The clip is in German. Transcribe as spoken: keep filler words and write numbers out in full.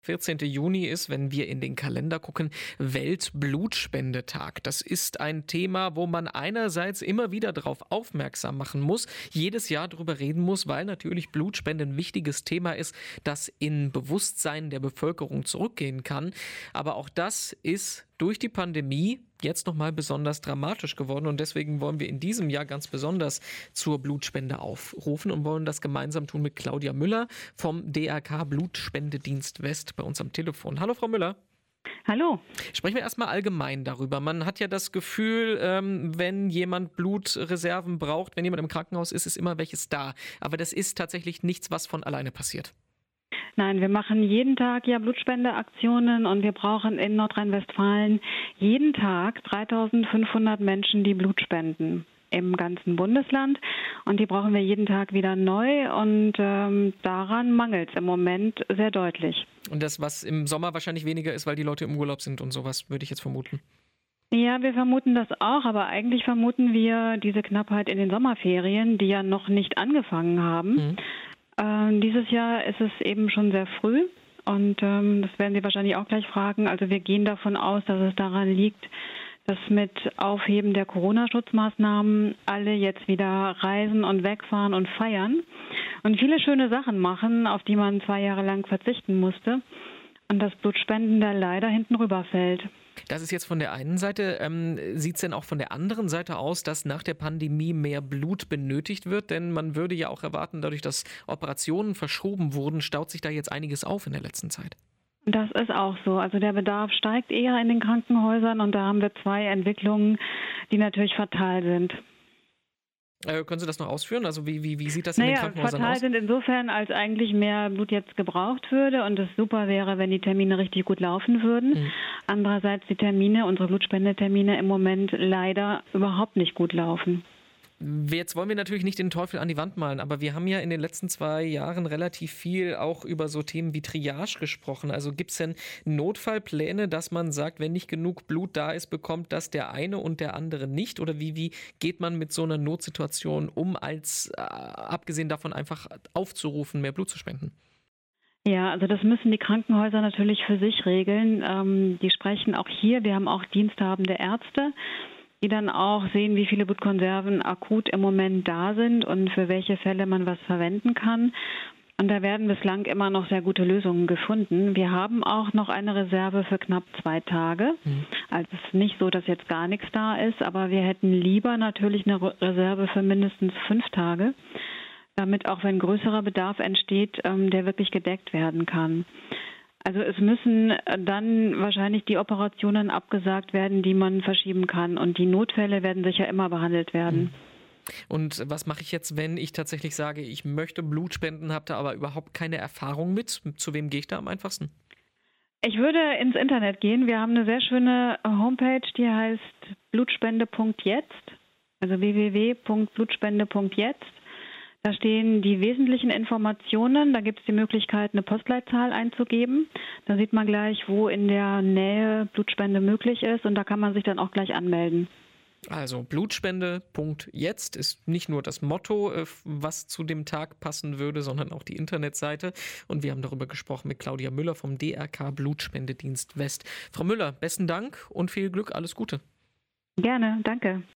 vierzehnten Juni ist, wenn wir in den Kalender gucken, Weltblutspendetag. Das ist ein Thema, wo man einerseits immer wieder darauf aufmerksam machen muss, jedes Jahr darüber reden muss, weil natürlich Blutspende ein wichtiges Thema ist, das in Bewusstsein der Bevölkerung zurückgehen kann. Aber auch das ist durch die Pandemie jetzt nochmal besonders dramatisch geworden und deswegen wollen wir in diesem Jahr ganz besonders zur Blutspende aufrufen und wollen das gemeinsam tun mit Claudia Müller vom D R K Blutspendedienst West bei uns am Telefon. Hallo Frau Müller. Hallo. Sprechen wir erstmal allgemein darüber. Man hat ja das Gefühl, ähm, wenn jemand Blutreserven braucht, wenn jemand im Krankenhaus ist, ist immer welches da. Aber das ist tatsächlich nichts, was von alleine passiert. Nein, wir machen jeden Tag ja Blutspendeaktionen und wir brauchen in Nordrhein-Westfalen jeden Tag dreitausendfünfhundert Menschen, die Blut spenden im ganzen Bundesland und die brauchen wir jeden Tag wieder neu und ähm, daran mangelt es im Moment sehr deutlich. Und das, was im Sommer wahrscheinlich weniger ist, weil die Leute im Urlaub sind und sowas, würde ich jetzt vermuten. Ja, wir vermuten das auch, aber eigentlich vermuten wir diese Knappheit in den Sommerferien, die ja noch nicht angefangen haben. Mhm. Ähm, dieses Jahr ist es eben schon sehr früh und ähm, das werden Sie wahrscheinlich auch gleich fragen. Also wir gehen davon aus, dass es daran liegt, dass mit Aufheben der Corona-Schutzmaßnahmen alle jetzt wieder reisen und wegfahren und feiern und viele schöne Sachen machen, auf die man zwei Jahre lang verzichten musste und das Blutspenden da leider hinten rüberfällt. Das ist jetzt von der einen Seite. Ähm, sieht es denn auch von der anderen Seite aus, dass nach der Pandemie mehr Blut benötigt wird? Denn man würde ja auch erwarten, dadurch, dass Operationen verschoben wurden, staut sich da jetzt einiges auf in der letzten Zeit. Das ist auch so. Also der Bedarf steigt eher in den Krankenhäusern und da haben wir zwei Entwicklungen, die natürlich fatal sind. Äh, können Sie das noch ausführen? Also wie, wie, wie sieht das in naja, den Krankenhäusern fatal aus? Sind insofern, als eigentlich mehr Blut jetzt gebraucht würde und es super wäre, wenn die Termine richtig gut laufen würden. Mhm. Andererseits die Termine, unsere Blutspendetermine im Moment leider überhaupt nicht gut laufen. Jetzt wollen wir natürlich nicht den Teufel an die Wand malen, aber wir haben ja in den letzten zwei Jahren relativ viel auch über so Themen wie Triage gesprochen. Also gibt es denn Notfallpläne, dass man sagt, wenn nicht genug Blut da ist, bekommt das der eine und der andere nicht? Oder wie, wie geht man mit so einer Notsituation um, als äh, abgesehen davon einfach aufzurufen, mehr Blut zu spenden? Ja, also das müssen die Krankenhäuser natürlich für sich regeln. Ähm, die sprechen auch hier, wir haben auch diensthabende Ärzte, die dann auch sehen, wie viele Blutkonserven akut im Moment da sind und für welche Fälle man was verwenden kann. Und da werden bislang immer noch sehr gute Lösungen gefunden. Wir haben auch noch eine Reserve für knapp zwei Tage. Mhm. Also es ist nicht so, dass jetzt gar nichts da ist, aber wir hätten lieber natürlich eine Reserve für mindestens fünf Tage, damit auch wenn größerer Bedarf entsteht, der wirklich gedeckt werden kann. Also es müssen dann wahrscheinlich die Operationen abgesagt werden, die man verschieben kann. Und die Notfälle werden sicher immer behandelt werden. Und was mache ich jetzt, wenn ich tatsächlich sage, ich möchte Blut spenden, habe da aber überhaupt keine Erfahrung mit? Zu wem gehe ich da am einfachsten? Ich würde ins Internet gehen. Wir haben eine sehr schöne Homepage, die heißt blutspende punkt jetzt, also w w w punkt blutspende punkt jetzt. Da stehen die wesentlichen Informationen. Da gibt es die Möglichkeit, eine Postleitzahl einzugeben. Da sieht man gleich, wo in der Nähe Blutspende möglich ist. Und da kann man sich dann auch gleich anmelden. Also blutspende punkt jetzt ist nicht nur das Motto, was zu dem Tag passen würde, sondern auch die Internetseite. Und wir haben darüber gesprochen mit Claudia Müller vom D R K Blutspendedienst West. Frau Müller, besten Dank und viel Glück, alles Gute. Gerne, danke.